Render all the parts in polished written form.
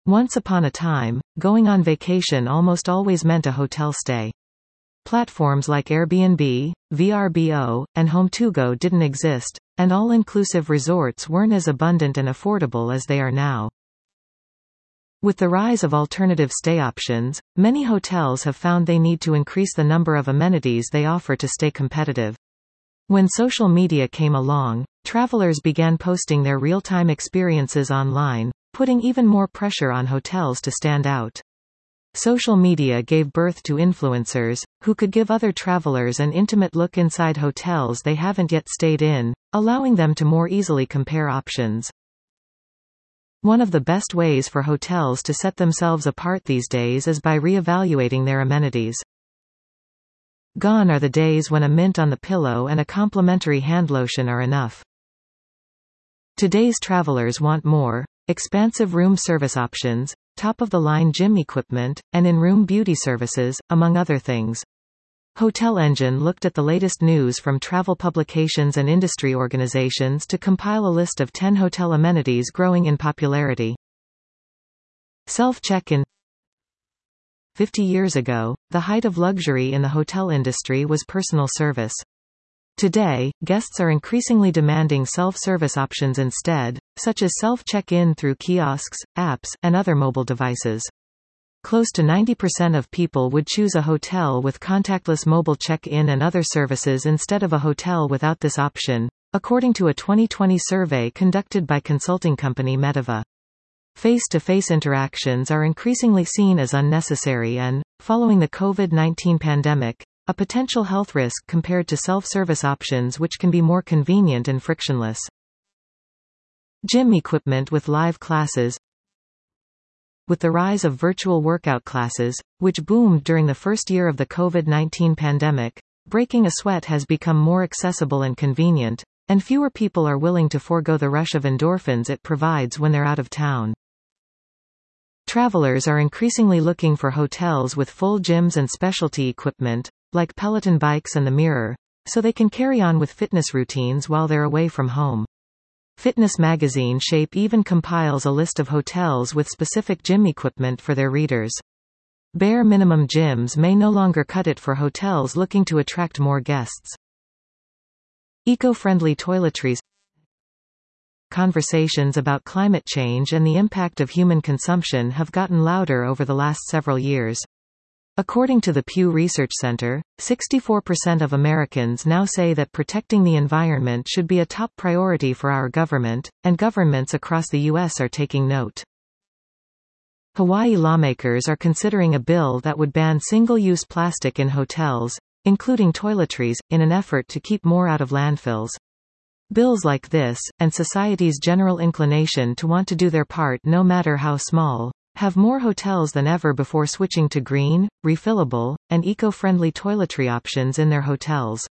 Once upon a time, going on vacation almost always meant a hotel stay. Platforms like Airbnb, Vrbo, and Home2Go didn't exist, and all-inclusive resorts weren't as abundant and affordable as they are now. With the rise of alternative stay options, many hotels have found they need to increase the number of amenities they offer to stay competitive. When social media came along, travelers began posting their real-time experiences online, putting even more pressure on hotels to stand out. Social media gave birth to influencers, who could give other travelers an intimate look inside hotels they haven't yet stayed in, allowing them to more easily compare options. One of the best ways for hotels to set themselves apart these days is by re-evaluating their amenities. Gone are the days when a mint on the pillow and a complimentary hand lotion are enough. Today's travelers want more: expansive room service options, top-of-the-line gym equipment, and in-room beauty services, among other things. Hotel Engine looked at the latest news from travel publications and industry organizations to compile a list of 10 hotel amenities growing in popularity. Self-check-in. 50 years ago, the height of luxury in the hotel industry was personal service. Today, guests are increasingly demanding self-service options instead, such as self-check-in through kiosks, apps, and other mobile devices. Close to 90% of people would choose a hotel with contactless mobile check-in and other services instead of a hotel without this option, according to a 2020 survey conducted by consulting company Medava. Face-to-face interactions are increasingly seen as unnecessary and, following the COVID-19 pandemic, a potential health risk compared to self-service options which can be more convenient and frictionless. Gym equipment with live classes. With the rise of virtual workout classes, which boomed during the first year of the COVID-19 pandemic, breaking a sweat has become more accessible and convenient, and fewer people are willing to forego the rush of endorphins it provides when they're out of town. Travelers are increasingly looking for hotels with full gyms and specialty equipment, like Peloton bikes and the Mirror, so they can carry on with fitness routines while they're away from home. Fitness magazine Shape even compiles a list of hotels with specific gym equipment for their readers. Bare minimum gyms may no longer cut it for hotels looking to attract more guests. Eco-friendly toiletries. Conversations about climate change and the impact of human consumption have gotten louder over the last several years. According to the Pew Research Center, 64% of Americans now say that protecting the environment should be a top priority for our government, and governments across the U.S. are taking note. Hawaii lawmakers are considering a bill that would ban single-use plastic in hotels, including toiletries, in an effort to keep more out of landfills. Bills like this, and society's general inclination to want to do their part no matter how small, have more hotels than ever before switching to green, refillable, and eco-friendly toiletry options in their hotels.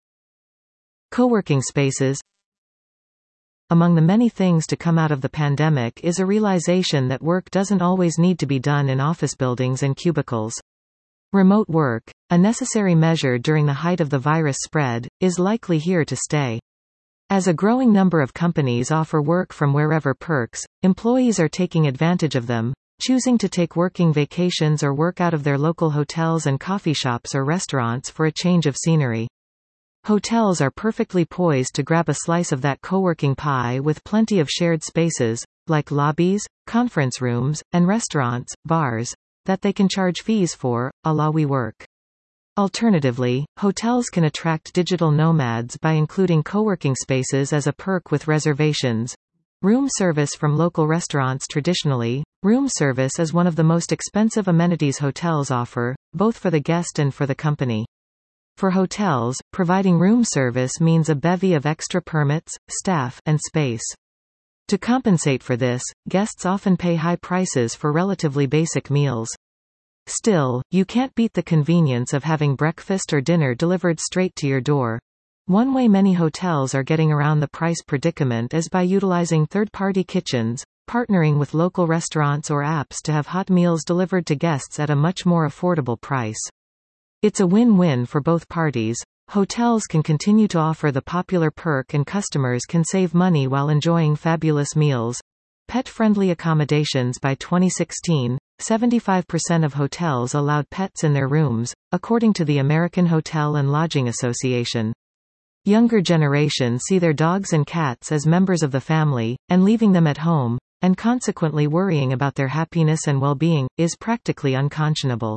Co-working spaces. Among the many things to come out of the pandemic is a realization that work doesn't always need to be done in office buildings and cubicles. Remote work, a necessary measure during the height of the virus spread, is likely here to stay. As a growing number of companies offer work from wherever perks, employees are taking advantage of them, choosing to take working vacations or work out of their local hotels and coffee shops or restaurants for a change of scenery. Hotels are perfectly poised to grab a slice of that co-working pie with plenty of shared spaces, like lobbies, conference rooms, and restaurants, bars, that they can charge fees for, a la WeWork. Alternatively, hotels can attract digital nomads by including co-working spaces as a perk with reservations. Room service from local restaurants. Traditionally, room service is one of the most expensive amenities hotels offer, both for the guest and for the company. For hotels, providing room service means a bevy of extra permits, staff, and space. To compensate for this, guests often pay high prices for relatively basic meals. Still, you can't beat the convenience of having breakfast or dinner delivered straight to your door. One way many hotels are getting around the price predicament is by utilizing third-party kitchens, partnering with local restaurants or apps to have hot meals delivered to guests at a much more affordable price. It's a win-win for both parties. Hotels can continue to offer the popular perk and customers can save money while enjoying fabulous meals. Pet-friendly accommodations. By 2016, 75% of hotels allowed pets in their rooms, according to the American Hotel and Lodging Association. Younger generations see their dogs and cats as members of the family, and leaving them at home, and consequently worrying about their happiness and well-being, is practically unconscionable.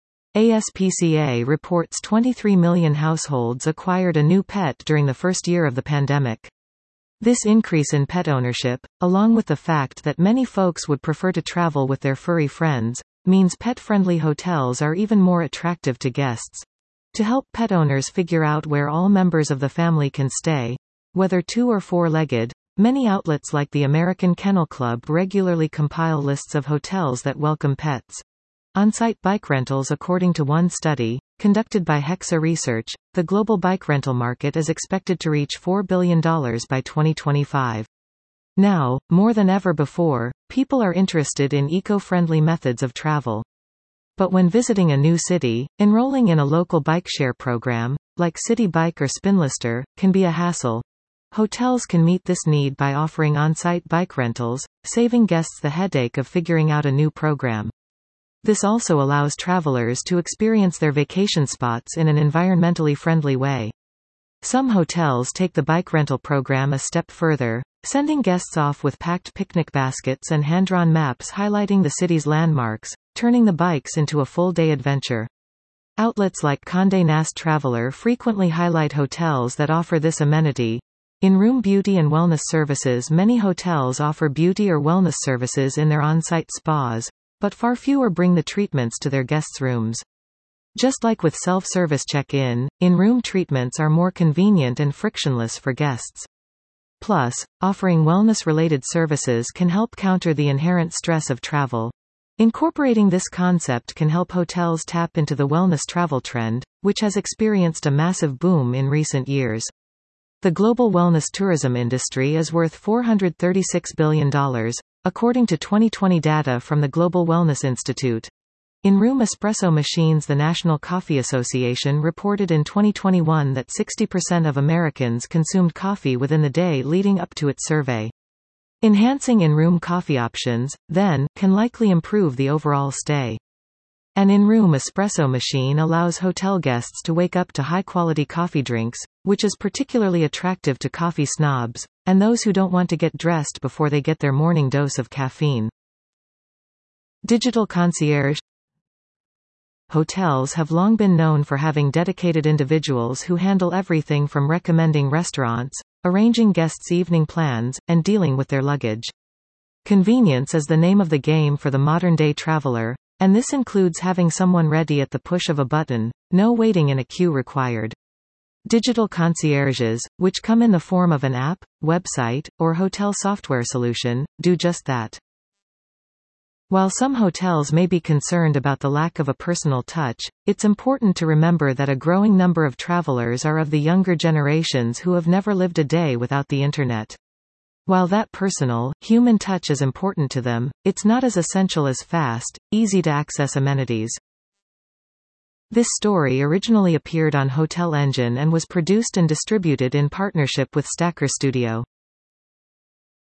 ASPCA reports 23 million households acquired a new pet during the first year of the pandemic. This increase in pet ownership, along with the fact that many folks would prefer to travel with their furry friends, means pet-friendly hotels are even more attractive to guests. To help pet owners figure out where all members of the family can stay, whether two- or four-legged, many outlets like the American Kennel Club regularly compile lists of hotels that welcome pets. On-site bike rentals. According to one study, conducted by Hexa Research, the global bike rental market is expected to reach $4 billion by 2025. Now, more than ever before, people are interested in eco-friendly methods of travel. But when visiting a new city, enrolling in a local bike share program, like City Bike or Spinlister, can be a hassle. Hotels can meet this need by offering on-site bike rentals, saving guests the headache of figuring out a new program. This also allows travelers to experience their vacation spots in an environmentally friendly way. Some hotels take the bike rental program a step further, sending guests off with packed picnic baskets and hand-drawn maps highlighting the city's landmarks, turning the bikes into a full-day adventure. Outlets like Condé Nast Traveler frequently highlight hotels that offer this amenity. In-room beauty and wellness services. Many hotels offer beauty or wellness services in their on-site spas, but far fewer bring the treatments to their guests' rooms. Just like with self-service check-in, in-room treatments are more convenient and frictionless for guests. Plus, offering wellness-related services can help counter the inherent stress of travel. Incorporating this concept can help hotels tap into the wellness travel trend, which has experienced a massive boom in recent years. The global wellness tourism industry is worth $436 billion, according to 2020 data from the Global Wellness Institute. In-room espresso machines. The National Coffee Association reported in 2021 that 60% of Americans consumed coffee within the day leading up to its survey. Enhancing in-room coffee options, then, can likely improve the overall stay. An in-room espresso machine allows hotel guests to wake up to high-quality coffee drinks, which is particularly attractive to coffee snobs, and those who don't want to get dressed before they get their morning dose of caffeine. Digital concierge. Hotels have long been known for having dedicated individuals who handle everything from recommending restaurants, arranging guests' evening plans, and dealing with their luggage. Convenience is the name of the game for the modern-day traveler, and this includes having someone ready at the push of a button, no waiting in a queue required. Digital concierges, which come in the form of an app, website, or hotel software solution, do just that. While some hotels may be concerned about the lack of a personal touch, it's important to remember that a growing number of travelers are of the younger generations who have never lived a day without the internet. While that personal, human touch is important to them, it's not as essential as fast, easy-to-access amenities. This story originally appeared on Hotel Engine and was produced and distributed in partnership with Stacker Studio.